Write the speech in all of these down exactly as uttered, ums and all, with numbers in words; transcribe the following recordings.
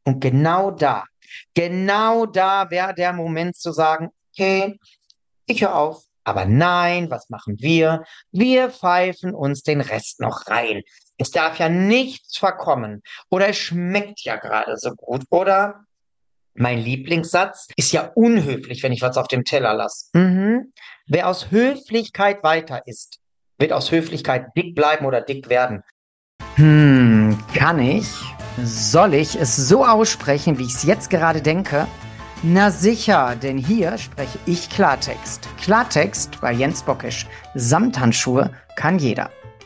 Und genau da, genau da wäre der Moment zu sagen, okay, ich höre auf. Aber nein, was machen wir? Wir pfeifen uns den Rest noch rein. Es darf ja nichts verkommen. Oder es schmeckt ja gerade so gut. Oder mein Lieblingssatz ist ja unhöflich, wenn ich was auf dem Teller lasse. Mhm. Wer aus Höflichkeit weiter isst, wird aus Höflichkeit dick bleiben oder dick werden. Hm, kann ich? Soll ich es so aussprechen, wie ich es jetzt gerade denke? Na sicher, denn hier spreche ich Klartext. Klartext bei Jens Bockisch. Samthandschuhe kann jeder.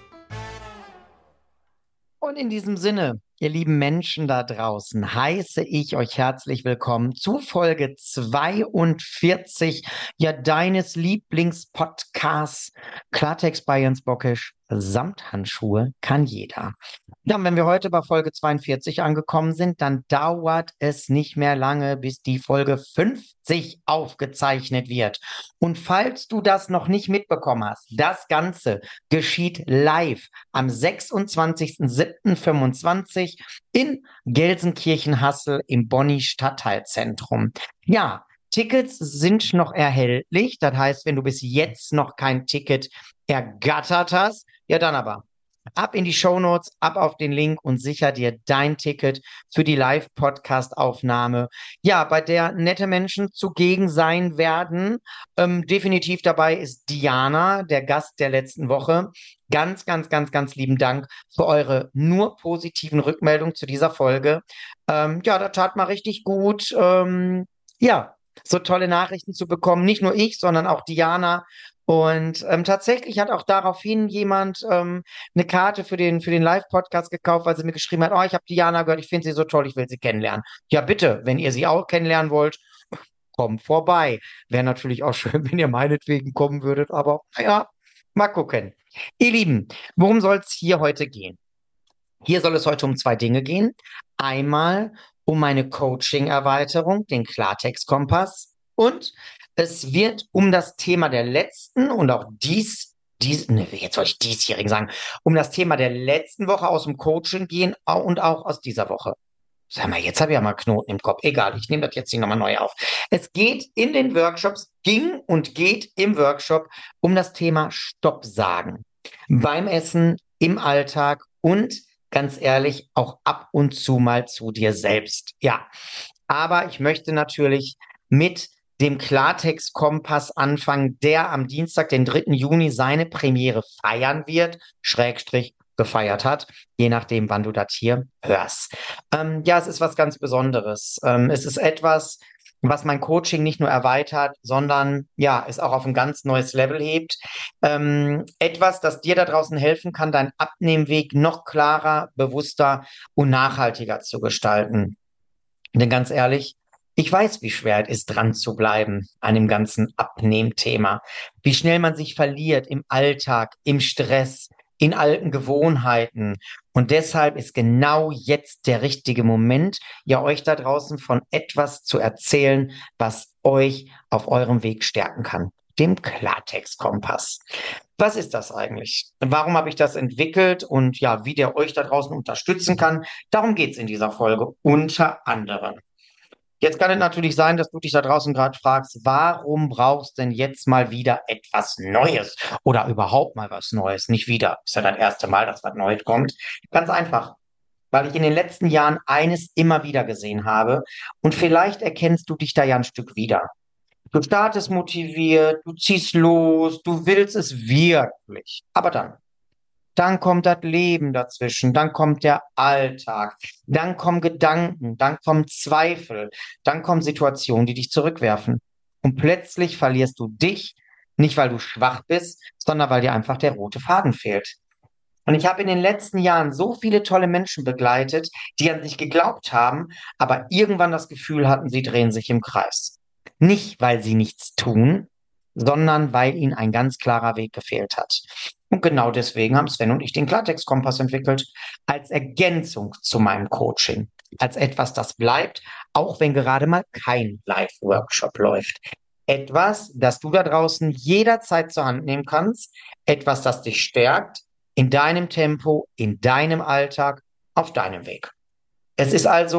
Und in diesem Sinne, ihr lieben Menschen da draußen, heiße ich euch herzlich willkommen zu Folge zweiundvierzig, ja, deines Lieblingspodcasts Klartext bei Jens Bockisch. Samthandschuhe kann jeder. Ja, und wenn wir heute bei Folge zweiundvierzig angekommen sind, dann dauert es nicht mehr lange, bis die Folge fünfzig aufgezeichnet wird. Und falls du das noch nicht mitbekommen hast, das Ganze geschieht live am sechsundzwanzigsten siebten fünfundzwanzig in Gelsenkirchen-Hassel im Bonny Stadtteilzentrum. Ja, Tickets sind noch erhältlich. Das heißt, wenn du bis jetzt noch kein Ticket ergattert hast, ja dann aber ab in die Shownotes, ab auf den Link und sicher dir dein Ticket für die Live-Podcast-Aufnahme. Ja, bei der nette Menschen zugegen sein werden. Ähm, definitiv dabei ist Diana, der Gast der letzten Woche. Ganz, ganz, ganz, ganz lieben Dank für eure nur positiven Rückmeldungen zu dieser Folge. Ähm, ja, das tat mal richtig gut. Ähm, ja, so tolle Nachrichten zu bekommen. Nicht nur ich, sondern auch Diana. Und ähm, tatsächlich hat auch daraufhin jemand ähm, eine Karte für den, für den Live-Podcast gekauft, weil sie mir geschrieben hat, oh, ich habe Diana gehört, ich finde sie so toll, ich will sie kennenlernen. Ja, bitte, wenn ihr sie auch kennenlernen wollt, kommt vorbei. Wäre natürlich auch schön, wenn ihr meinetwegen kommen würdet, aber naja, mal gucken. Ihr Lieben, worum soll es hier heute gehen? Hier soll es heute um zwei Dinge gehen. Einmal um meine Coaching-Erweiterung, den Klartext-Kompass. Und es wird um das Thema der letzten und auch dies, dies, ne, jetzt soll ich diesjährigen sagen, um das Thema der letzten Woche aus dem Coaching gehen au- und auch aus dieser Woche. Sag mal, jetzt habe ich ja mal Knoten im Kopf. Egal, ich nehme das jetzt hier nochmal neu auf. Es geht in den Workshops, ging und geht im Workshop um das Thema Stopp sagen. Beim Essen, im Alltag und ganz ehrlich, auch ab und zu mal zu dir selbst. Ja, aber ich möchte natürlich mit dem Klartext-Kompass anfangen, der am Dienstag, den dritten Juni, seine Premiere feiern wird, Schrägstrich gefeiert hat, je nachdem, wann du das hier hörst. Ähm, ja, es ist was ganz Besonderes. Ähm, es ist etwas, was mein Coaching nicht nur erweitert, sondern ja, es auch auf ein ganz neues Level hebt. Ähm, etwas, das dir da draußen helfen kann, deinen Abnehmweg noch klarer, bewusster und nachhaltiger zu gestalten. Denn ganz ehrlich, ich weiß, wie schwer es ist, dran zu bleiben an dem ganzen Abnehmthema. Wie schnell man sich verliert im Alltag, im Stress, in alten Gewohnheiten. Und deshalb ist genau jetzt der richtige Moment, ja euch da draußen von etwas zu erzählen, was euch auf eurem Weg stärken kann. Dem Klartext-Kompass. Was ist das eigentlich? Warum habe ich das entwickelt und ja, wie der euch da draußen unterstützen kann? Darum geht es in dieser Folge unter anderem. Jetzt kann es natürlich sein, dass du dich da draußen gerade fragst, warum brauchst denn jetzt mal wieder etwas Neues oder überhaupt mal was Neues? Nicht wieder. Ist ja das erste Mal, dass was Neues kommt. Ganz einfach, weil ich in den letzten Jahren eines immer wieder gesehen habe und vielleicht erkennst du dich da ja ein Stück wieder. Du startest motiviert, du ziehst los, du willst es wirklich. Aber dann dann kommt das Leben dazwischen, dann kommt der Alltag, dann kommen Gedanken, dann kommen Zweifel, dann kommen Situationen, die dich zurückwerfen. Und plötzlich verlierst du dich, nicht weil du schwach bist, sondern weil dir einfach der rote Faden fehlt. Und ich habe in den letzten Jahren so viele tolle Menschen begleitet, die an sich geglaubt haben, aber irgendwann das Gefühl hatten, sie drehen sich im Kreis. Nicht, weil sie nichts tun, sondern weil ihnen ein ganz klarer Weg gefehlt hat. Und genau deswegen haben Sven und ich den Klartext-Kompass entwickelt, als Ergänzung zu meinem Coaching, als etwas, das bleibt, auch wenn gerade mal kein Live-Workshop läuft. Etwas, das du da draußen jederzeit zur Hand nehmen kannst, etwas, das dich stärkt, in deinem Tempo, in deinem Alltag, auf deinem Weg. Es ist also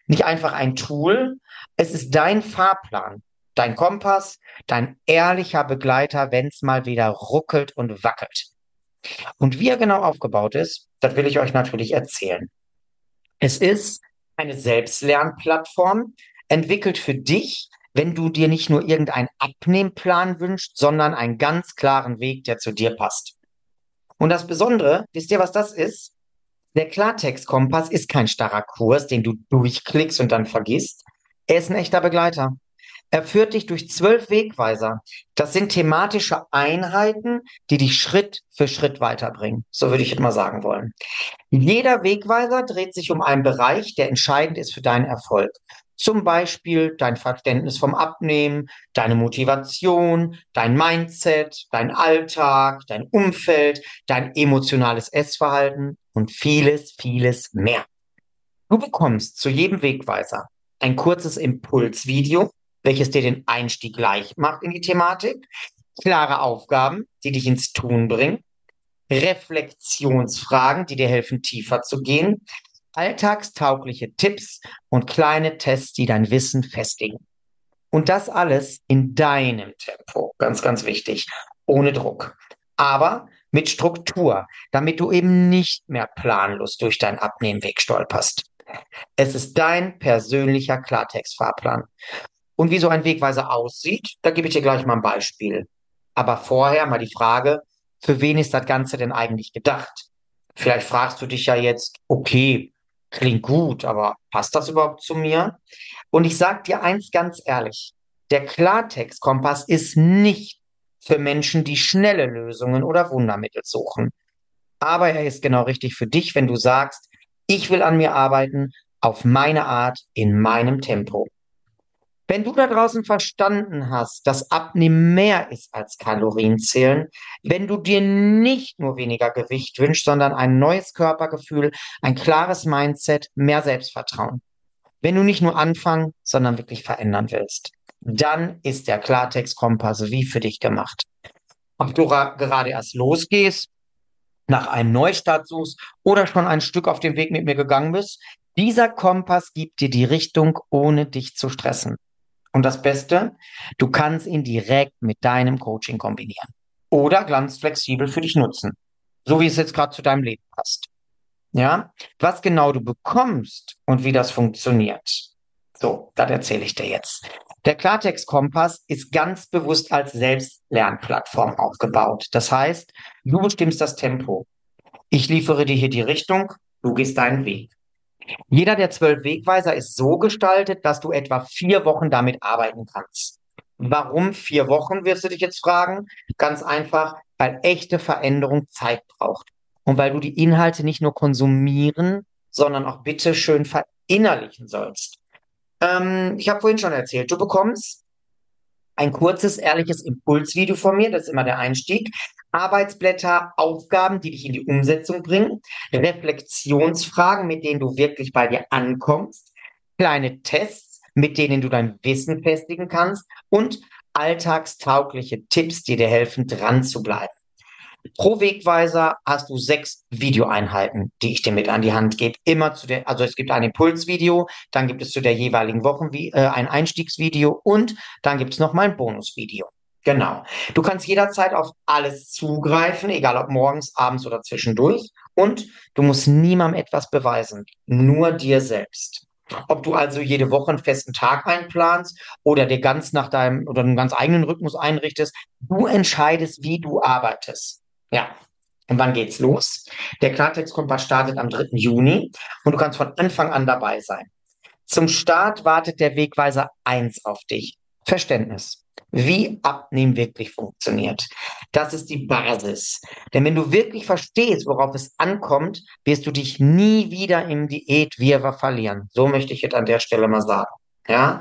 Nicht einfach ein Tool, es ist dein Fahrplan, dein Kompass, dein ehrlicher Begleiter, wenn es mal wieder ruckelt und wackelt. Und wie er genau aufgebaut ist, das will ich euch natürlich erzählen. Es ist eine Selbstlernplattform, entwickelt für dich, wenn du dir nicht nur irgendeinen Abnehmplan wünschst, sondern einen ganz klaren Weg, der zu dir passt. Und das Besondere, wisst ihr, was das ist? Der Klartext-Kompass ist kein starrer Kurs, den du durchklickst und dann vergisst. Er ist ein echter Begleiter. Er führt dich durch zwölf Wegweiser. Das sind thematische Einheiten, die dich Schritt für Schritt weiterbringen. So würde ich jetzt mal sagen wollen. Jeder Wegweiser dreht sich um einen Bereich, der entscheidend ist für deinen Erfolg. Zum Beispiel dein Verständnis vom Abnehmen, deine Motivation, dein Mindset, dein Alltag, dein Umfeld, dein emotionales Essverhalten und vieles, vieles mehr. Du bekommst zu jedem Wegweiser ein kurzes Impulsvideo, welches dir den Einstieg leicht macht in die Thematik, klare Aufgaben, die dich ins Tun bringen, Reflexionsfragen, die dir helfen, tiefer zu gehen, alltagstaugliche Tipps und kleine Tests, die dein Wissen festigen. Und das alles in deinem Tempo, ganz, ganz wichtig, ohne Druck, aber mit Struktur, damit du eben nicht mehr planlos durch deinen Abnehmweg stolperst. Es ist dein persönlicher Klartextfahrplan. Und wie so ein Wegweiser aussieht, da gebe ich dir gleich mal ein Beispiel. Aber vorher mal die Frage, für wen ist das Ganze denn eigentlich gedacht? Vielleicht fragst du dich ja jetzt, okay, klingt gut, aber passt das überhaupt zu mir? Und ich sage dir eins ganz ehrlich, der Klartextkompass ist nicht für Menschen, die schnelle Lösungen oder Wundermittel suchen. Aber er ist genau richtig für dich, wenn du sagst, ich will an mir arbeiten, auf meine Art, in meinem Tempo. Wenn du da draußen verstanden hast, dass Abnehmen mehr ist als Kalorienzählen, wenn du dir nicht nur weniger Gewicht wünschst, sondern ein neues Körpergefühl, ein klares Mindset, mehr Selbstvertrauen. Wenn du nicht nur anfangen, sondern wirklich verändern willst, dann ist der Klartext-Kompass wie für dich gemacht. Ob du ra- gerade erst losgehst, nach einem Neustart suchst oder schon ein Stück auf dem Weg mit mir gegangen bist, dieser Kompass gibt dir die Richtung, ohne dich zu stressen. Und das Beste, du kannst ihn direkt mit deinem Coaching kombinieren oder ganz flexibel für dich nutzen, so wie es jetzt gerade zu deinem Leben passt. Ja, was genau du bekommst und wie das funktioniert. So, das erzähle ich dir jetzt. Der Klartext-Kompass ist ganz bewusst als Selbstlernplattform aufgebaut. Das heißt, du bestimmst das Tempo. Ich liefere dir hier die Richtung, du gehst deinen Weg. Jeder der zwölf Wegweiser ist so gestaltet, dass du etwa vier Wochen damit arbeiten kannst. Warum vier Wochen, wirst du dich jetzt fragen? Ganz einfach, weil echte Veränderung Zeit braucht. Und weil du die Inhalte nicht nur konsumieren, sondern auch bitteschön verinnerlichen sollst. Ähm, ich habe vorhin schon erzählt, du bekommst ein kurzes, ehrliches Impulsvideo von mir, das ist immer der Einstieg. Arbeitsblätter, Aufgaben, die dich in die Umsetzung bringen. Reflexionsfragen, mit denen du wirklich bei dir ankommst. Kleine Tests, mit denen du dein Wissen festigen kannst. Und alltagstaugliche Tipps, die dir helfen, dran zu bleiben. Pro Wegweiser hast du sechs Videoeinheiten, die ich dir mit an die Hand gebe. Immer zu der, also es gibt ein Impulsvideo, dann gibt es zu der jeweiligen Woche äh, ein Einstiegsvideo und dann gibt es noch mal ein Bonusvideo. Genau. Du kannst jederzeit auf alles zugreifen, egal ob morgens, abends oder zwischendurch. Und du musst niemandem etwas beweisen, nur dir selbst. Ob du also jede Woche einen festen Tag einplanst oder dir ganz nach deinem oder einen ganz eigenen Rhythmus einrichtest, du entscheidest, wie du arbeitest. Ja. Und wann geht's los? Der Klartext-Kompass startet am dritten Juni und du kannst von Anfang an dabei sein. Zum Start wartet der Wegweiser eins auf dich. Verständnis. Wie Abnehmen wirklich funktioniert. Das ist die Basis. Denn wenn du wirklich verstehst, worauf es ankommt, wirst du dich nie wieder im Diätwirrwarr verlieren. So möchte ich jetzt an der Stelle mal sagen. Ja.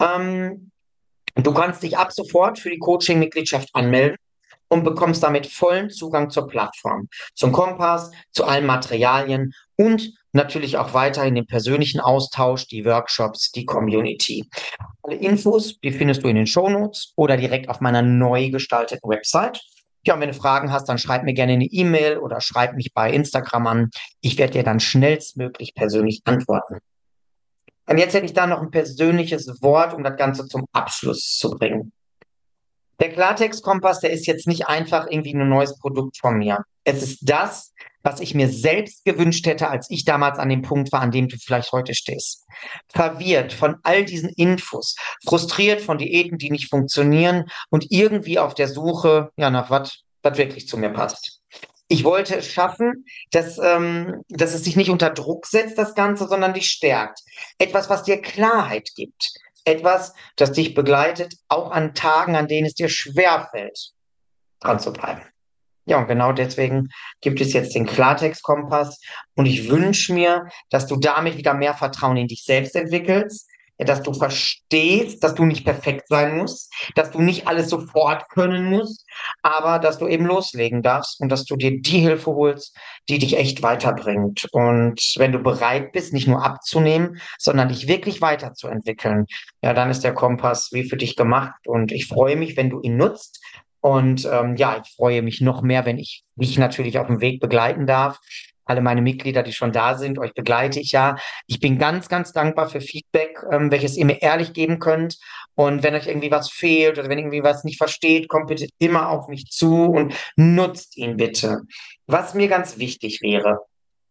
Ähm, Du kannst dich ab sofort für die Coaching-Mitgliedschaft anmelden und bekommst damit vollen Zugang zur Plattform, zum Kompass, zu allen Materialien und natürlich auch weiterhin den persönlichen Austausch, die Workshops, die Community. Alle Infos, die findest du in den Shownotes oder direkt auf meiner neu gestalteten Website. Ja, und wenn du Fragen hast, dann schreib mir gerne eine E-Mail oder schreib mich bei Instagram an. Ich werde dir dann schnellstmöglich persönlich antworten. Und jetzt hätte ich da noch ein persönliches Wort, um das Ganze zum Abschluss zu bringen. Der Klartext-Kompass, der ist jetzt nicht einfach irgendwie ein neues Produkt von mir. Es ist das, was ich mir selbst gewünscht hätte, als ich damals an dem Punkt war, an dem du vielleicht heute stehst. Verwirrt von all diesen Infos, frustriert von Diäten, die nicht funktionieren und irgendwie auf der Suche, ja, nach was, was wirklich zu mir passt. Ich wollte es schaffen, dass, ähm, dass es dich nicht unter Druck setzt, das Ganze, sondern dich stärkt. Etwas, was dir Klarheit gibt. Etwas, das dich begleitet, auch an Tagen, an denen es dir schwerfällt, dran zu bleiben. Ja, und genau deswegen gibt es jetzt den Klartext-Kompass. Und ich wünsche mir, dass du damit wieder mehr Vertrauen in dich selbst entwickelst, ja, dass du verstehst, dass du nicht perfekt sein musst, dass du nicht alles sofort können musst, aber dass du eben loslegen darfst und dass du dir die Hilfe holst, die dich echt weiterbringt. Und wenn du bereit bist, nicht nur abzunehmen, sondern dich wirklich weiterzuentwickeln, ja, dann ist der Kompass wie für dich gemacht. Und ich freue mich, wenn du ihn nutzt. Und ähm, ja, ich freue mich noch mehr, wenn ich dich natürlich auf dem Weg begleiten darf. Alle meine Mitglieder, die schon da sind, euch begleite ich ja. Ich bin ganz, ganz dankbar für Feedback, ähm, welches ihr mir ehrlich geben könnt. Und wenn euch irgendwie was fehlt oder wenn irgendwie was nicht versteht, kommt bitte immer auf mich zu und nutzt ihn bitte. Was mir ganz wichtig wäre,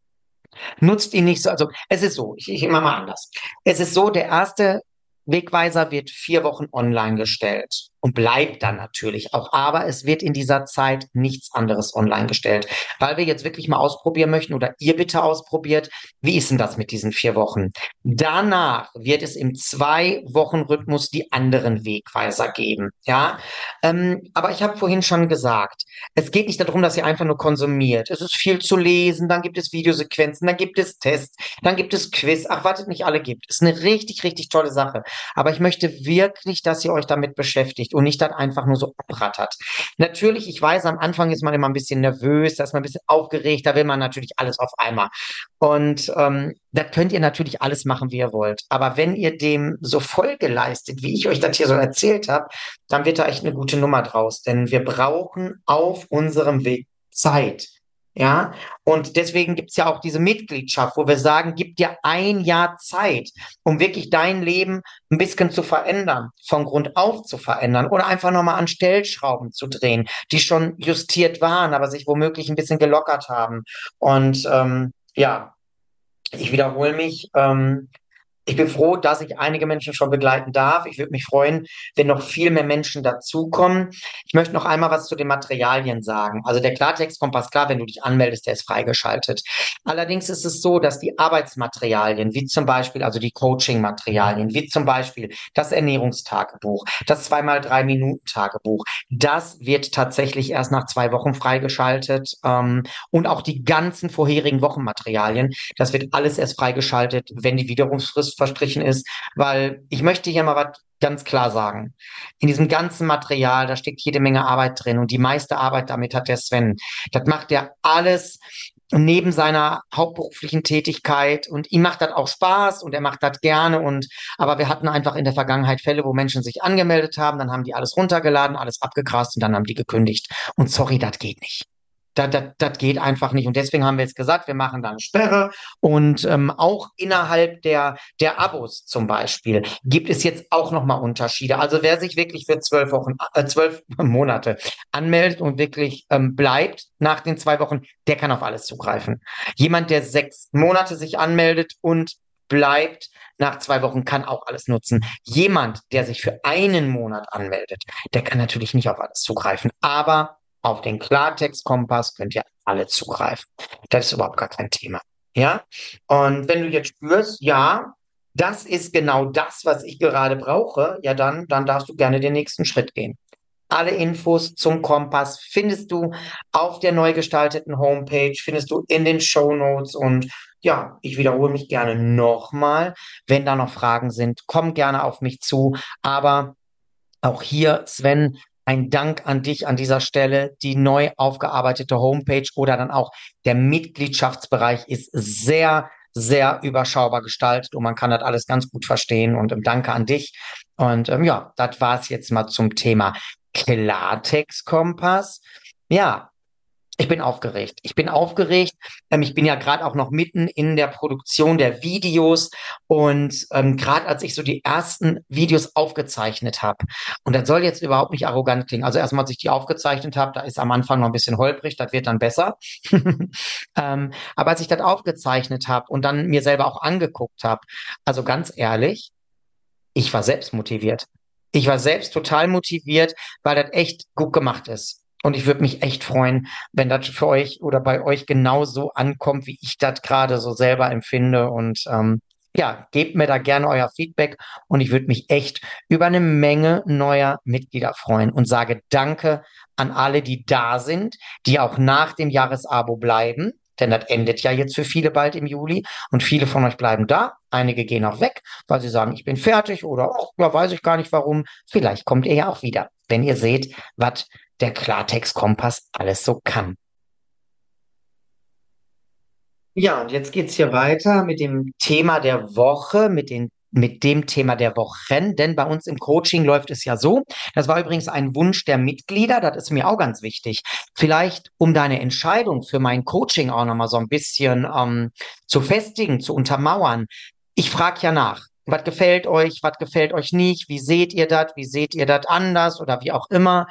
nutzt ihn nicht so. Also es ist so, ich, ich immer mal anders. Es ist so, der erste Wegweiser wird vier Wochen online gestellt und bleibt dann natürlich auch. Aber es wird in dieser Zeit nichts anderes online gestellt, weil wir jetzt wirklich mal ausprobieren möchten oder ihr bitte ausprobiert. Wie ist denn das mit diesen vier Wochen? Danach wird es im Zwei-Wochen-Rhythmus die anderen Wegweiser geben. Ja, ähm, aber ich habe vorhin schon gesagt, es geht nicht darum, dass ihr einfach nur konsumiert. Es ist viel zu lesen, dann gibt es Videosequenzen, dann gibt es Tests, dann gibt es Quiz. Ach, wartet, nicht alle gibt. Ist eine richtig, richtig tolle Sache. Aber ich möchte wirklich, dass ihr euch damit beschäftigt und nicht dann einfach nur so abrattert. Natürlich, ich weiß, am Anfang ist man immer ein bisschen nervös, da ist man ein bisschen aufgeregt, da will man natürlich alles auf einmal. Und ähm, das könnt ihr natürlich alles machen, wie ihr wollt. Aber wenn ihr dem so Folge leistet, wie ich euch das hier so erzählt habe, dann wird da echt eine gute Nummer draus. Denn wir brauchen auf unserem Weg Zeit. Ja, und deswegen gibt's ja auch diese Mitgliedschaft, wo wir sagen, gib dir ein Jahr Zeit, um wirklich dein Leben ein bisschen zu verändern, von Grund auf zu verändern oder einfach nochmal an Stellschrauben zu drehen, die schon justiert waren, aber sich womöglich ein bisschen gelockert haben. Und ähm, ja, ich wiederhole mich. Ähm, ich bin froh, dass ich einige Menschen schon begleiten darf. Ich würde mich freuen, wenn noch viel mehr Menschen dazukommen. Ich möchte noch einmal was zu den Materialien sagen. Also der Klartext-Kompass, klar, wenn du dich anmeldest, der ist freigeschaltet. Allerdings ist es so, dass die Arbeitsmaterialien, wie zum Beispiel, also die Coaching-Materialien, wie zum Beispiel das Ernährungstagebuch, das zwei mal drei Minuten Tagebuch, das wird tatsächlich erst nach zwei Wochen freigeschaltet. Ähm, und auch die ganzen vorherigen Wochenmaterialien, das wird alles erst freigeschaltet, wenn die Widerrufsfrist verstrichen ist, weil ich möchte hier mal was ganz klar sagen. In diesem ganzen Material, da steckt jede Menge Arbeit drin und die meiste Arbeit damit hat der Sven. Das macht er alles neben seiner hauptberuflichen Tätigkeit und ihm macht das auch Spaß und er macht das gerne und aber wir hatten einfach in der Vergangenheit Fälle, wo Menschen sich angemeldet haben, dann haben die alles runtergeladen, alles abgegrast und dann haben die gekündigt. Und sorry, das geht nicht. Das, das, das geht einfach nicht. Und deswegen haben wir jetzt gesagt, wir machen da eine Sperre. Und ähm, auch innerhalb der, der Abos zum Beispiel gibt es jetzt auch nochmal Unterschiede. Also wer sich wirklich für zwölf Wochen, äh, zwölf Monate anmeldet und wirklich ähm, bleibt nach den zwei Wochen, der kann auf alles zugreifen. Jemand, der sechs Monate sich anmeldet und bleibt nach zwei Wochen, kann auch alles nutzen. Jemand, der sich für einen Monat anmeldet, der kann natürlich nicht auf alles zugreifen. Aber auf den Klartext-Kompass könnt ihr alle zugreifen. Das ist überhaupt gar kein Thema. Ja? Und wenn du jetzt spürst, ja, das ist genau das, was ich gerade brauche, ja, dann, dann darfst du gerne den nächsten Schritt gehen. Alle Infos zum Kompass findest du auf der neu gestalteten Homepage, findest du in den Show Notes und ja, ich wiederhole mich gerne nochmal. Wenn da noch Fragen sind, komm gerne auf mich zu. Aber auch hier, Sven, ein Dank an dich an dieser Stelle. Die neu aufgearbeitete Homepage oder dann auch der Mitgliedschaftsbereich ist sehr, sehr überschaubar gestaltet und man kann das alles ganz gut verstehen. Und ähm, danke an dich. Und ähm, ja, das war es jetzt mal zum Thema Klartext-Kompass. Ja, Ich bin aufgeregt. Ich bin aufgeregt. Ähm, ich bin ja gerade auch noch mitten in der Produktion der Videos und ähm, gerade als ich so die ersten Videos aufgezeichnet habe, und das soll jetzt überhaupt nicht arrogant klingen. Also erstmal, als ich die aufgezeichnet habe, da ist am Anfang noch ein bisschen holprig, das wird dann besser. ähm, aber als ich das aufgezeichnet habe und dann mir selber auch angeguckt habe, also ganz ehrlich, ich war selbst motiviert. Ich war selbst total motiviert, weil das echt gut gemacht ist. Und ich würde mich echt freuen, wenn das für euch oder bei euch genauso ankommt, wie ich das gerade so selber empfinde. Und ähm, ja, gebt mir da gerne euer Feedback. Und ich würde mich echt über eine Menge neuer Mitglieder freuen und sage Danke an alle, die da sind, die auch nach dem Jahresabo bleiben. Denn das endet ja jetzt für viele bald im Juli. Und viele von euch bleiben da. Einige gehen auch weg, weil sie sagen, ich bin fertig oder ach, ja, weiß ich gar nicht warum. Vielleicht kommt ihr ja auch wieder, wenn ihr seht, was der Klartext-Kompass alles so kann. Ja, und jetzt geht's hier weiter mit dem Thema der Woche, mit den, mit dem Thema der Wochen, denn bei uns im Coaching läuft es ja so. Das war übrigens ein Wunsch der Mitglieder, das ist mir auch ganz wichtig. Vielleicht, um deine Entscheidung für mein Coaching auch nochmal so ein bisschen ähm, zu festigen, zu untermauern. Ich frage ja nach. Was gefällt euch, was gefällt euch nicht? Wie seht ihr das? Wie seht ihr das anders oder wie auch immer?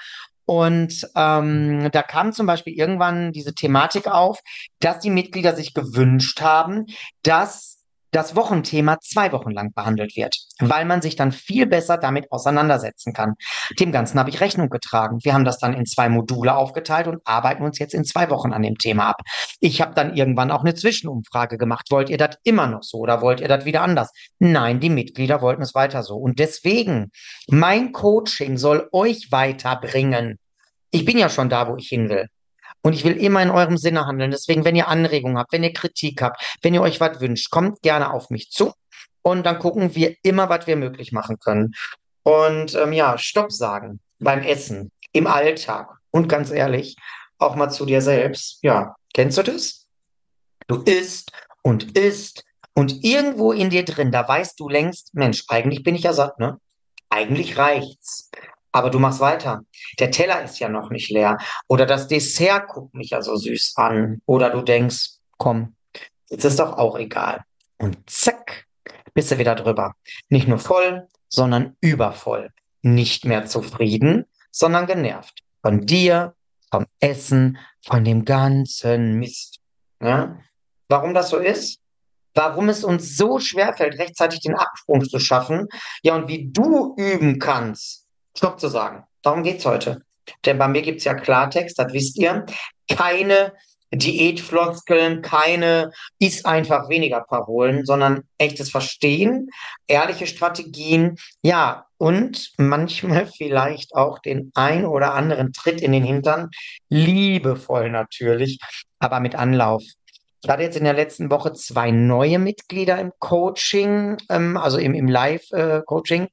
Und ähm, da kam zum Beispiel irgendwann diese Thematik auf, dass die Mitglieder sich gewünscht haben, dass das Wochenthema zwei Wochen lang behandelt wird, weil man sich dann viel besser damit auseinandersetzen kann. Dem Ganzen habe ich Rechnung getragen. Wir haben das dann in zwei Module aufgeteilt und arbeiten uns jetzt in zwei Wochen an dem Thema ab. Ich habe dann irgendwann auch eine Zwischenumfrage gemacht. Wollt ihr das immer noch so oder wollt ihr das wieder anders? Nein, die Mitglieder wollten es weiter so. Und deswegen, mein Coaching soll euch weiterbringen. Ich bin ja schon da, wo ich hin will. Und ich will immer in eurem Sinne handeln. Deswegen, wenn ihr Anregungen habt, wenn ihr Kritik habt, wenn ihr euch was wünscht, kommt gerne auf mich zu. Und dann gucken wir immer, was wir möglich machen können. Und ähm, ja, Stopp sagen beim Essen, im Alltag. Und ganz ehrlich, auch mal zu dir selbst. Ja, kennst du das? Du isst und isst und irgendwo in dir drin, da weißt du längst, Mensch, eigentlich bin ich ja satt, ne? Eigentlich reicht's. Aber du machst weiter. Der Teller ist ja noch nicht leer. Oder das Dessert guckt mich ja so süß an. Oder du denkst, komm, jetzt ist doch auch egal. Und zack, bist du wieder drüber. Nicht nur voll, sondern übervoll. Nicht mehr zufrieden, sondern genervt. Von dir, vom Essen, von dem ganzen Mist. Ja? Warum das so ist? Warum es uns so schwerfällt, rechtzeitig den Absprung zu schaffen. Ja, und wie du üben kannst, Stopp zu sagen. Darum geht's heute. Denn bei mir gibt's ja Klartext, das wisst ihr. Keine Diätfloskeln, keine ist einfach weniger Parolen, sondern echtes Verstehen, ehrliche Strategien, ja, und manchmal vielleicht auch den ein oder anderen Tritt in den Hintern, liebevoll natürlich, aber mit Anlauf. Ich hatte jetzt in der letzten Woche zwei neue Mitglieder im Coaching, ähm, also im, im Live-Coaching.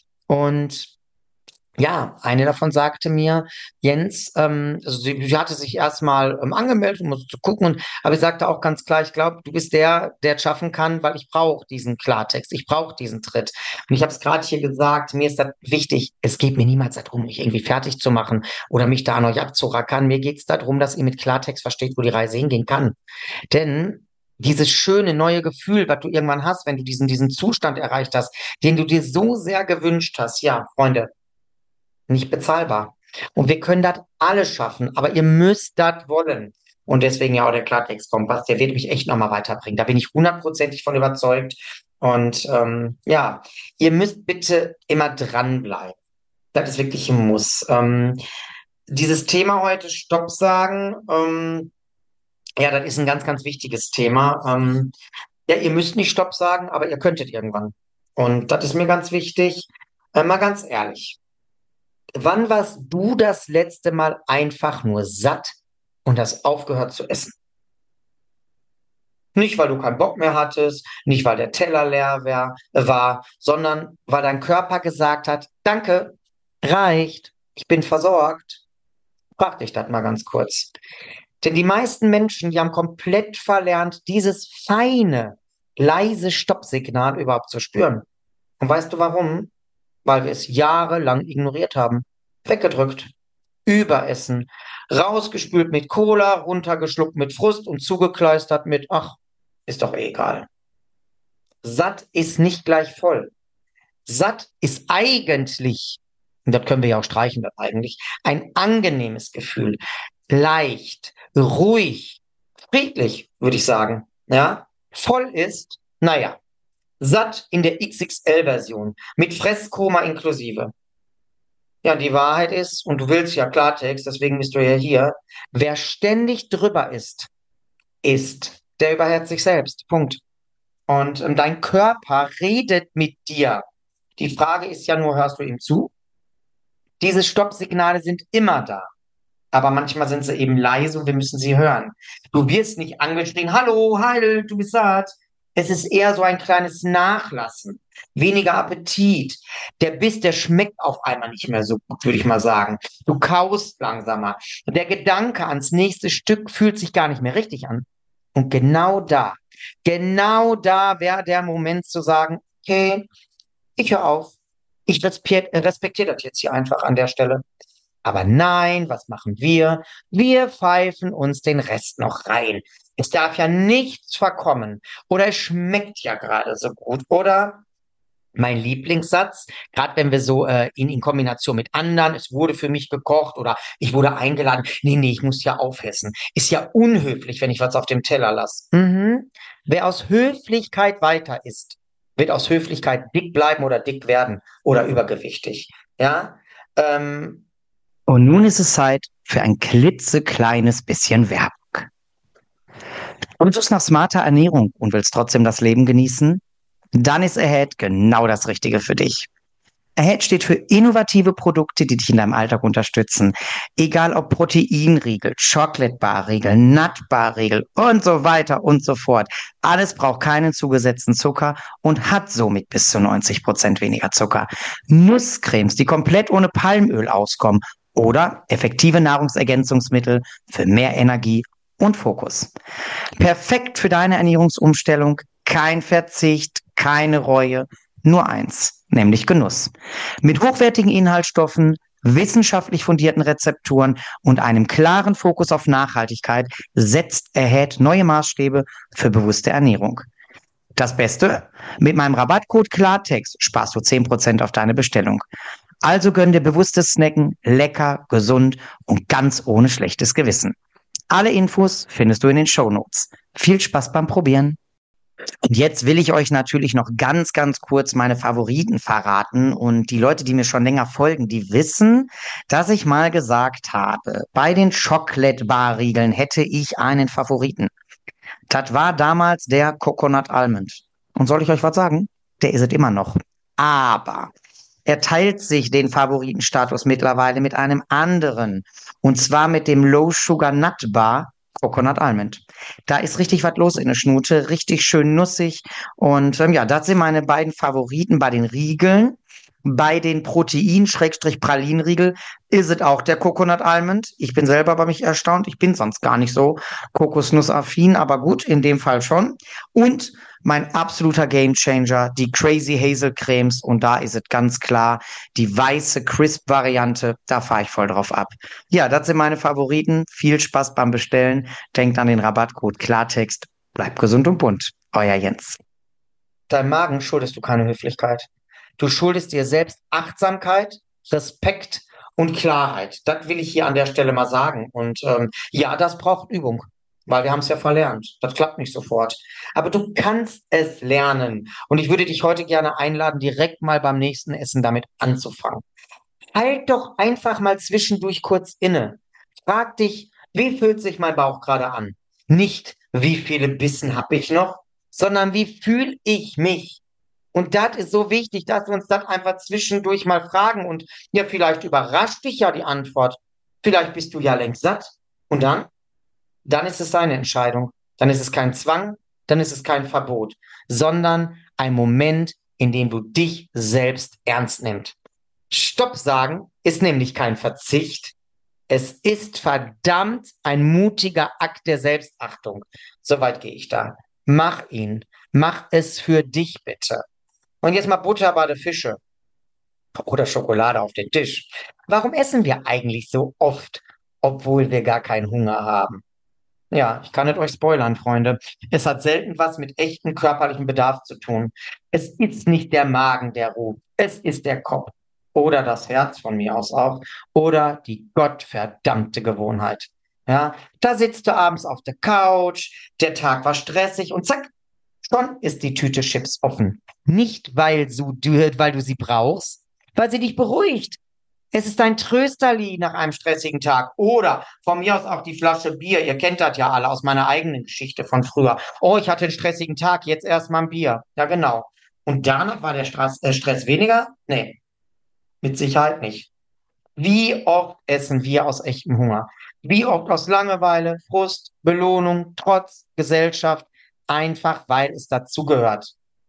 Und ja, eine davon sagte mir, Jens, ähm, also sie, sie hatte sich erstmal ähm, angemeldet, um so zu gucken, und, aber sie sagte auch ganz klar, ich glaube, du bist der, der es schaffen kann, weil ich brauche diesen Klartext, ich brauche diesen Tritt. Und ich habe es gerade hier gesagt, mir ist das wichtig, es geht mir niemals darum, mich irgendwie fertig zu machen oder mich da an euch abzurackern. Mir geht es darum, dass ihr mit Klartext versteht, wo die Reise hingehen kann. Denn dieses schöne neue Gefühl, was du irgendwann hast, wenn du diesen, diesen Zustand erreicht hast, den du dir so sehr gewünscht hast, ja, Freunde, nicht bezahlbar. Und wir können das alle schaffen, aber ihr müsst das wollen. Und deswegen ja auch der Klartext-Kompass, der wird mich echt nochmal weiterbringen. Da bin ich hundertprozentig von überzeugt. Und ähm, ja, ihr müsst bitte immer dranbleiben. Das ist wirklich ein Muss. Ähm, dieses Thema heute, Stopp sagen, ähm, ja, das ist ein ganz, ganz wichtiges Thema. Ähm, ja, ihr müsst nicht Stopp sagen, aber ihr könntet irgendwann. Und das ist mir ganz wichtig. Äh, mal ganz ehrlich. Wann warst du das letzte Mal einfach nur satt und hast aufgehört zu essen? Nicht, weil du keinen Bock mehr hattest, nicht, weil der Teller leer wär, äh, war, sondern weil dein Körper gesagt hat, danke, reicht, ich bin versorgt. Frag dich das mal ganz kurz. Denn die meisten Menschen, die haben komplett verlernt, dieses feine, leise Stoppsignal überhaupt zu spüren. Und weißt du warum? Weil wir es jahrelang ignoriert haben, weggedrückt, überessen, Rausgespült mit Cola, runtergeschluckt mit Frust und zugekleistert mit, ach, ist doch eh egal. Satt ist nicht gleich voll. Satt ist eigentlich, und das können wir ja auch streichen, das eigentlich, ein angenehmes Gefühl. Leicht, ruhig, friedlich, würde ich sagen. Ja, voll ist, naja, satt in der X X L-Version, mit Fresskoma inklusive. Ja, die Wahrheit ist, und du willst ja Klartext, deswegen bist du ja hier, wer ständig drüber ist, ist, der überhält sich selbst. Punkt. Und ähm, dein Körper redet mit dir. Die Frage ist ja nur, hörst du ihm zu? Diese Stoppsignale sind immer da, aber manchmal sind sie eben leise und wir müssen sie hören. Du wirst nicht angeschrien, hallo, heil, du bist satt. Es ist eher so ein kleines Nachlassen, weniger Appetit. Der Biss, der schmeckt auf einmal nicht mehr so gut, würde ich mal sagen. Du kaust langsamer. Der Gedanke ans nächste Stück fühlt sich gar nicht mehr richtig an. Und genau da, genau da wäre der Moment zu sagen, okay, ich höre auf. Ich respektiere respektiere das jetzt hier einfach an der Stelle. Aber nein, was machen wir? Wir pfeifen uns den Rest noch rein. Es darf ja nichts verkommen. Oder es schmeckt ja gerade so gut. Oder mein Lieblingssatz, gerade wenn wir so äh, in, in Kombination mit anderen, es wurde für mich gekocht oder ich wurde eingeladen. Nee, nee, ich muss ja aufessen. Ist ja unhöflich, wenn ich was auf dem Teller lasse. Mhm. Wer aus Höflichkeit weiter isst, wird aus Höflichkeit dick bleiben oder dick werden oder übergewichtig. Ja. Ähm, Und nun ist es Zeit für ein klitzekleines bisschen Werbung. Und du suchst nach smarter Ernährung und willst trotzdem das Leben genießen? Dann ist Ahead genau das Richtige für dich. Ahead steht für innovative Produkte, die dich in deinem Alltag unterstützen. Egal ob Proteinriegel, Chocolate Bar Riegel, Nut Bar Riegel und so weiter und so fort. Alles braucht keinen zugesetzten Zucker und hat somit bis zu neunzig Prozent weniger Zucker. Nusscremes, die komplett ohne Palmöl auskommen oder effektive Nahrungsergänzungsmittel für mehr Energie und Fokus. Perfekt für deine Ernährungsumstellung, kein Verzicht, keine Reue, nur eins, nämlich Genuss. Mit hochwertigen Inhaltsstoffen, wissenschaftlich fundierten Rezepturen und einem klaren Fokus auf Nachhaltigkeit setzt Ahead neue Maßstäbe für bewusste Ernährung. Das Beste, mit meinem Rabattcode Klartext sparst du zehn Prozent auf deine Bestellung. Also gönn dir bewusstes Snacken, lecker, gesund und ganz ohne schlechtes Gewissen. Alle Infos findest du in den Shownotes. Viel Spaß beim Probieren. Und jetzt will ich euch natürlich noch ganz, ganz kurz meine Favoriten verraten. Und die Leute, die mir schon länger folgen, die wissen, dass ich mal gesagt habe, bei den Chocolate Bar Riegeln hätte ich einen Favoriten. Das war damals der Coconut Almond. Und soll ich euch was sagen? Der ist es immer noch. Aber er teilt sich den Favoritenstatus mittlerweile mit einem anderen. Und zwar mit dem Low Sugar Nut Bar Coconut Almond. Da ist richtig was los in der Schnute, richtig schön nussig. Und ähm, ja, das sind meine beiden Favoriten bei den Riegeln. Bei den Protein-Pralinriegel ist es auch der Coconut Almond. Ich bin selber bei mich erstaunt. Ich bin sonst gar nicht so Kokosnussaffin, aber gut, in dem Fall schon. Und mein absoluter Gamechanger, die Crazy Hazel Cremes. Und da ist es ganz klar, die weiße Crisp-Variante. Da fahre ich voll drauf ab. Ja, das sind meine Favoriten. Viel Spaß beim Bestellen. Denkt an den Rabattcode Klartext. Bleibt gesund und bunt. Euer Jens. Deinem Magen schuldest du keine Höflichkeit. Du schuldest dir selbst Achtsamkeit, Respekt und Klarheit. Das will ich hier an der Stelle mal sagen. Und ähm, ja, das braucht Übung, weil wir haben es ja verlernt. Das klappt nicht sofort. Aber du kannst es lernen. Und ich würde dich heute gerne einladen, direkt mal beim nächsten Essen damit anzufangen. Halt doch einfach mal zwischendurch kurz inne. Frag dich, wie fühlt sich mein Bauch gerade an? Nicht, wie viele Bissen habe ich noch, sondern wie fühle ich mich? Und das ist so wichtig, dass wir uns das einfach zwischendurch mal fragen. Und ja, vielleicht überrascht dich ja die Antwort. Vielleicht bist du ja längst satt. Und dann? Dann ist es deine Entscheidung. Dann ist es kein Zwang, dann ist es kein Verbot, sondern ein Moment, in dem du dich selbst ernst nimmst. Stopp sagen ist nämlich kein Verzicht. Es ist verdammt ein mutiger Akt der Selbstachtung. Soweit gehe ich da. Mach ihn. Mach es für dich bitte. Und jetzt mal Butter bei den Fische oder Schokolade auf den Tisch. Warum essen wir eigentlich so oft obwohl wir gar keinen Hunger haben. Ja, ich kann nicht euch spoilern, Freunde. Es hat selten was mit echtem körperlichem Bedarf zu tun. Es ist nicht der Magen, der ruft. Es ist der Kopf oder das Herz von mir aus auch oder die gottverdammte Gewohnheit. Ja, da sitzt du abends auf der Couch, der Tag war stressig und zack, schon ist die Tüte Chips offen. Nicht, weil du, du- weil du sie brauchst, weil sie dich beruhigt. Es ist ein Trösterli nach einem stressigen Tag. Oder von mir aus auch die Flasche Bier. Ihr kennt das ja alle aus meiner eigenen Geschichte von früher. Oh, ich hatte einen stressigen Tag, jetzt erstmal ein Bier. Ja, genau. Und danach war der Stress, äh, Stress weniger? Nee, mit Sicherheit nicht. Wie oft essen wir aus echtem Hunger? Wie oft aus Langeweile, Frust, Belohnung, Trotz, Gesellschaft? Einfach weil es dazugehört.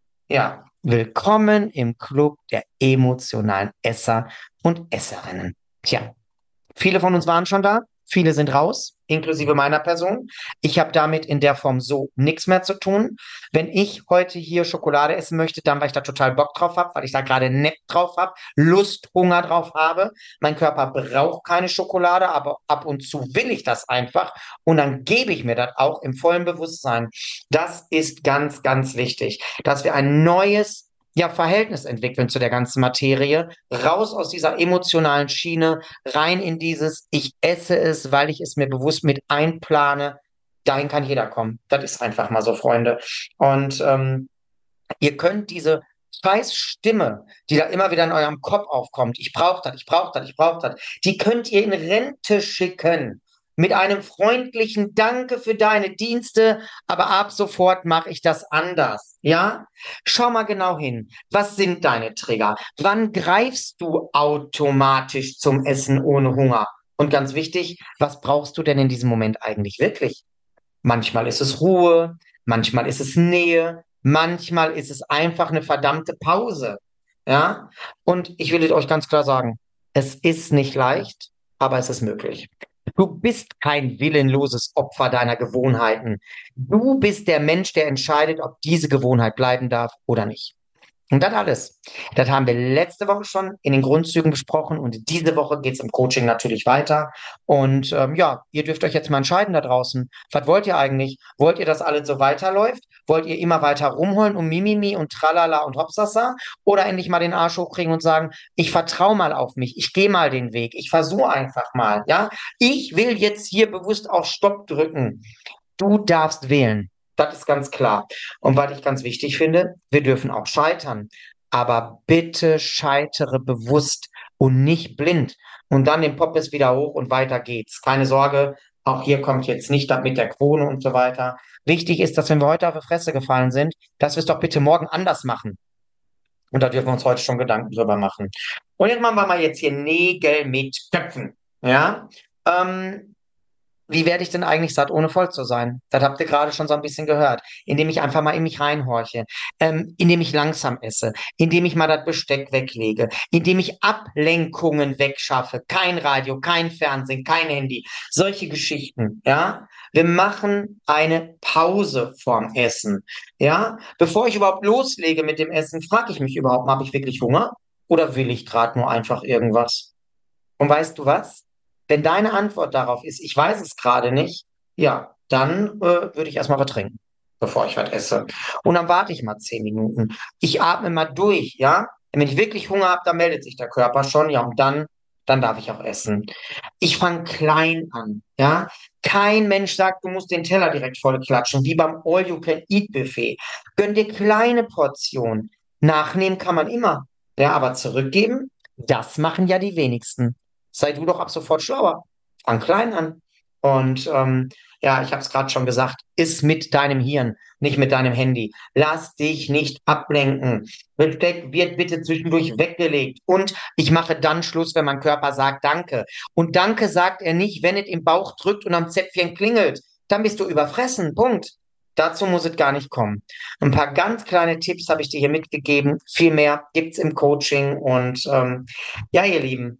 Ja, willkommen im Club der emotionalen Esser und Esserinnen. Tja, viele von uns waren schon da, viele sind raus, inklusive meiner Person. Ich habe damit in der Form so nichts mehr zu tun. Wenn ich heute hier Schokolade essen möchte, dann weil ich da total Bock drauf habe, weil ich da gerade nett drauf habe, Lust, Hunger drauf habe. Mein Körper braucht keine Schokolade, aber ab und zu will ich das einfach und dann gebe ich mir das auch im vollen Bewusstsein. Das ist ganz, ganz wichtig, dass wir ein neues ja, Verhältnis entwickeln zu der ganzen Materie, raus aus dieser emotionalen Schiene, rein in dieses, ich esse es, weil ich es mir bewusst mit einplane. Dahin kann jeder kommen. Das ist einfach mal so, Freunde. Und ähm, ihr könnt diese scheiß Stimme, die da immer wieder in eurem Kopf aufkommt, ich brauche das, ich brauche das, ich brauche das, die könnt ihr in Rente schicken. Mit einem freundlichen Danke für deine Dienste, aber ab sofort mache ich das anders. Ja? Schau mal genau hin. Was sind deine Trigger? Wann greifst du automatisch zum Essen ohne Hunger? Und ganz wichtig, was brauchst du denn in diesem Moment eigentlich wirklich? Manchmal ist es Ruhe, manchmal ist es Nähe, manchmal ist es einfach eine verdammte Pause. Ja? Und ich will es euch ganz klar sagen, es ist nicht leicht, aber es ist möglich. Du bist kein willenloses Opfer deiner Gewohnheiten. Du bist der Mensch, der entscheidet, ob diese Gewohnheit bleiben darf oder nicht. Und das alles. Das haben wir letzte Woche schon in den Grundzügen besprochen und diese Woche geht es im Coaching natürlich weiter. Und ähm, ja, ihr dürft euch jetzt mal entscheiden da draußen. Was wollt ihr eigentlich? Wollt ihr, dass alles so weiterläuft? Wollt ihr immer weiter rumholen und Mimimi und Tralala und Hopsasa? Oder endlich mal den Arsch hochkriegen und sagen, ich vertraue mal auf mich, ich gehe mal den Weg, ich versuche einfach mal, ja? Ich will jetzt hier bewusst auf Stopp drücken. Du darfst wählen. Das ist ganz klar. Und was ich ganz wichtig finde, wir dürfen auch scheitern. Aber bitte scheitere bewusst und nicht blind. Und dann den Poppes wieder hoch und weiter geht's. Keine Sorge, auch hier kommt jetzt nicht das mit der Krone und so weiter. Wichtig ist, dass wenn wir heute auf die Fresse gefallen sind, dass wir es doch bitte morgen anders machen. Und da dürfen wir uns heute schon Gedanken drüber machen. Und jetzt machen wir mal jetzt hier Nägel mit Köpfen. Ja? Ähm, wie werde ich denn eigentlich satt, ohne voll zu sein? Das habt ihr gerade schon so ein bisschen gehört. Indem ich einfach mal in mich reinhorche, ähm, indem ich langsam esse, indem ich mal das Besteck weglege, indem ich Ablenkungen wegschaffe. Kein Radio, kein Fernsehen, kein Handy. Solche Geschichten, ja. Wir machen eine Pause vorm Essen, ja. Bevor ich überhaupt loslege mit dem Essen, frage ich mich überhaupt, habe ich wirklich Hunger? Oder will ich gerade nur einfach irgendwas? Und weißt du was? Wenn deine Antwort darauf ist, ich weiß es gerade nicht, ja, dann äh, würde ich erstmal was trinken, bevor ich was esse. Und dann warte ich mal zehn Minuten. Ich atme mal durch, ja. Und wenn ich wirklich Hunger habe, dann meldet sich der Körper schon, ja, und dann, dann darf ich auch essen. Ich fange klein an, ja. Kein Mensch sagt, du musst den Teller direkt voll klatschen, wie beim All-You-Can-Eat-Buffet. Gönn dir kleine Portionen. Nachnehmen kann man immer, ja, aber zurückgeben, das machen ja die wenigsten. Sei du doch ab sofort schlauer. Fang klein an. Und ähm, ja, ich habe es gerade schon gesagt, iss mit deinem Hirn, nicht mit deinem Handy. Lass dich nicht ablenken. Besteck wird bitte zwischendurch weggelegt. Und ich mache dann Schluss, wenn mein Körper sagt Danke. Und Danke sagt er nicht, wenn es im Bauch drückt und am Zäpfchen klingelt. Dann bist du überfressen. Punkt. Dazu muss es gar nicht kommen. Ein paar ganz kleine Tipps habe ich dir hier mitgegeben. Viel mehr gibt's im Coaching. Und ähm, ja, ihr Lieben,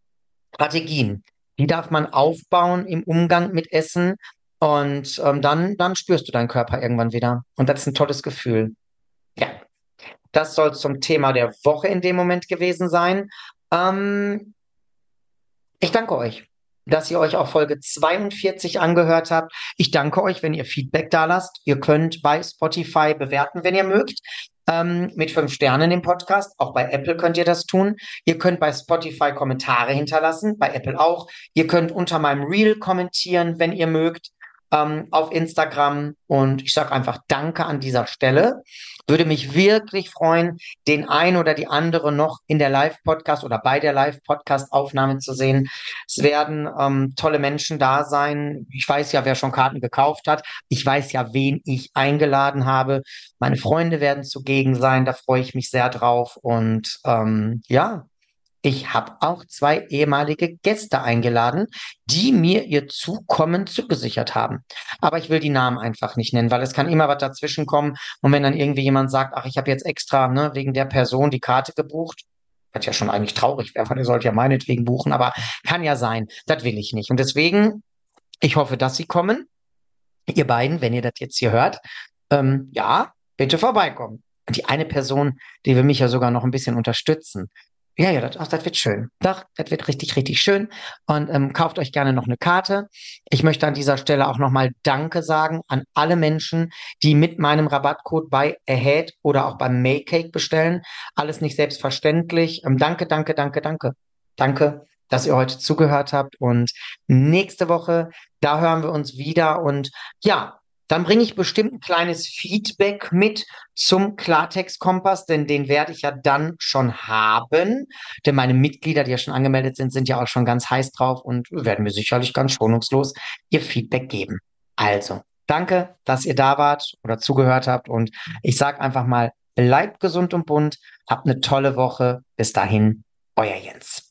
Strategien. Die darf man aufbauen im Umgang mit Essen und ähm, dann, dann spürst du deinen Körper irgendwann wieder. Und das ist ein tolles Gefühl. Ja, das soll zum Thema der Woche in dem Moment gewesen sein. Ähm, ich danke euch. dass ihr euch auch Folge zweiundvierzig angehört habt. Ich danke euch, wenn ihr Feedback da lasst. Ihr könnt bei Spotify bewerten, wenn ihr mögt, ähm, mit fünf Sternen im Podcast. Auch bei Apple könnt ihr das tun. Ihr könnt bei Spotify Kommentare hinterlassen, bei Apple auch. Ihr könnt unter meinem Reel kommentieren, wenn ihr mögt, ähm, auf Instagram. Und ich sage einfach Danke an dieser Stelle. Würde mich wirklich freuen, den ein oder die andere noch in der Live-Podcast oder bei der Live-Podcast-Aufnahme zu sehen. Es werden ähm, tolle Menschen da sein. Ich weiß ja, wer schon Karten gekauft hat. Ich weiß ja, wen ich eingeladen habe. Meine Freunde werden zugegen sein. Da freue ich mich sehr drauf. Und ähm, ja, ich habe auch zwei ehemalige Gäste eingeladen, die mir ihr Zukommen zugesichert haben. Aber ich will die Namen einfach nicht nennen, weil es kann immer was dazwischen kommen. Und wenn dann irgendwie jemand sagt, ach, ich habe jetzt extra ne, wegen der Person die Karte gebucht, was ja schon eigentlich traurig wäre, weil ihr sollt ja meinetwegen buchen, aber kann ja sein. Das will ich nicht. Und deswegen, ich hoffe, dass sie kommen. Ihr beiden, wenn ihr das jetzt hier hört, ähm, ja, bitte vorbeikommen. Und die eine Person, die will mich ja sogar noch ein bisschen unterstützen. Ja, ja, das, ach, das wird schön. Doch, das wird richtig, richtig schön. Und ähm, kauft euch gerne noch eine Karte. Ich möchte an dieser Stelle auch nochmal Danke sagen an alle Menschen, die mit meinem Rabattcode bei Ahead oder auch beim Maycake bestellen. Alles nicht selbstverständlich. Ähm, danke, danke, danke, danke. Danke, dass ihr heute zugehört habt. Und nächste Woche, da hören wir uns wieder. Und ja, dann bringe ich bestimmt ein kleines Feedback mit zum Klartext-Kompass, denn den werde ich ja dann schon haben. Denn meine Mitglieder, die ja schon angemeldet sind, sind ja auch schon ganz heiß drauf und werden mir sicherlich ganz schonungslos ihr Feedback geben. Also, danke, dass ihr da wart oder zugehört habt. Und ich sage einfach mal, bleibt gesund und bunt, habt eine tolle Woche. Bis dahin, euer Jens.